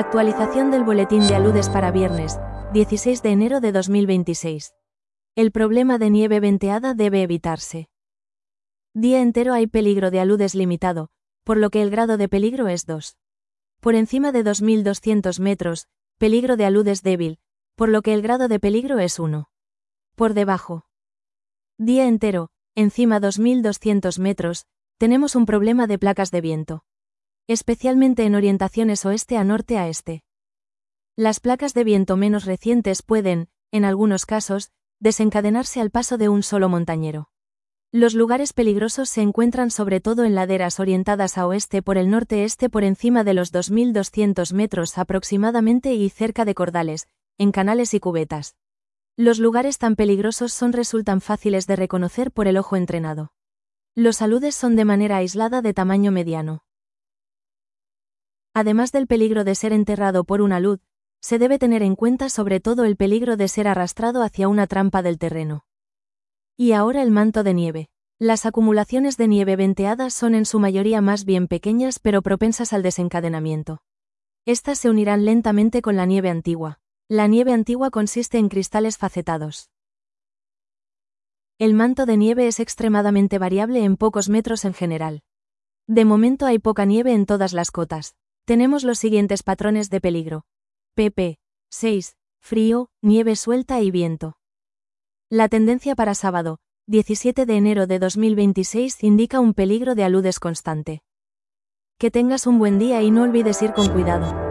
Actualización del boletín de aludes para viernes, 16 de enero de 2026. El problema de nieve venteada debe evitarse. Día entero hay peligro de aludes limitado, por lo que el grado de peligro es 2. Por encima de 2200 metros, peligro de aludes débil, por lo que el grado de peligro es 1. Por debajo. Día entero, encima 2200 metros, tenemos un problema de placas de viento. Especialmente en orientaciones oeste a norte a este. Las placas de viento menos recientes pueden, en algunos casos, desencadenarse al paso de un solo montañero. Los lugares peligrosos se encuentran sobre todo en laderas orientadas a oeste por el norte-este por encima de los 2200 metros aproximadamente y cerca de cordales, en canales y cubetas. Los lugares tan peligrosos resultan fáciles de reconocer por el ojo entrenado. Los aludes son de manera aislada de tamaño mediano. Además del peligro de ser enterrado por un alud, se debe tener en cuenta sobre todo el peligro de ser arrastrado hacia una trampa del terreno. Y ahora el manto de nieve. Las acumulaciones de nieve venteada son en su mayoría más bien pequeñas pero propensas al desencadenamiento. Estas se unirán lentamente con la nieve antigua. La nieve antigua consiste en cristales facetados. El manto de nieve es extremadamente variable en pocos metros en general. De momento hay poca nieve en todas las cotas. Tenemos los siguientes patrones de peligro. pp. 6. Frío, nieve suelta y viento. La tendencia para sábado, 17 de enero de 2026 indica un peligro de aludes constante. Que tengas un buen día y no olvides ir con cuidado.